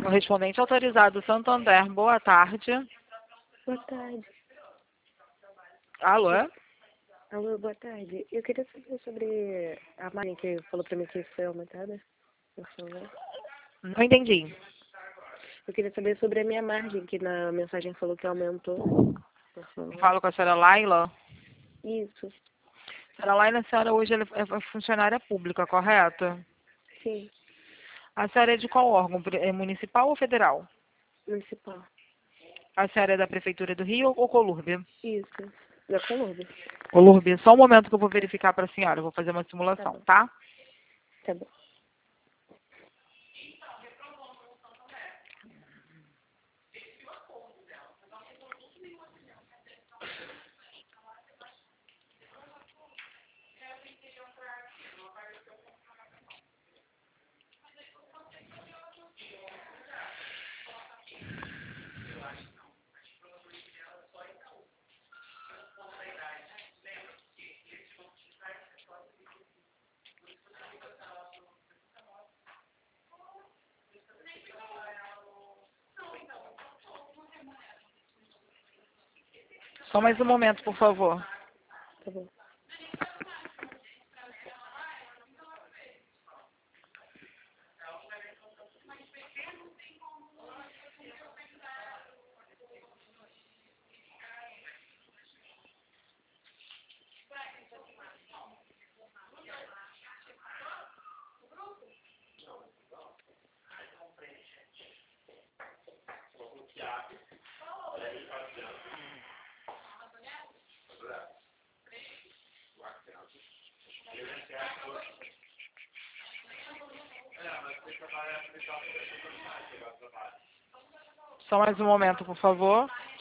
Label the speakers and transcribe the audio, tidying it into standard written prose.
Speaker 1: Correspondente autorizado Santander, boa tarde.
Speaker 2: Boa tarde.
Speaker 1: Alô?
Speaker 2: Alô, boa tarde. Eu queria saber sobre a margem que falou pra mim que foi aumentada, por favor.
Speaker 1: Não entendi.
Speaker 2: Eu queria saber sobre a minha margem, que na mensagem falou que aumentou, por favor.
Speaker 1: Falo com a senhora Laila.
Speaker 2: Isso,
Speaker 1: Senhora Laila, a senhora hoje é funcionária pública, correto?
Speaker 2: sim,
Speaker 1: A senhora é de qual órgão? É municipal ou federal?
Speaker 2: municipal.
Speaker 1: A senhora é da Prefeitura do Rio ou Colúrbia?
Speaker 2: Isso, da Colômbia.
Speaker 1: Colúrbia, só um momento que eu vou verificar para a senhora. Eu vou fazer uma simulação, tá?
Speaker 2: Tá bom.
Speaker 1: Só mais um momento, por favor.
Speaker 2: Tá bom.
Speaker 1: Só mais um momento, por favor.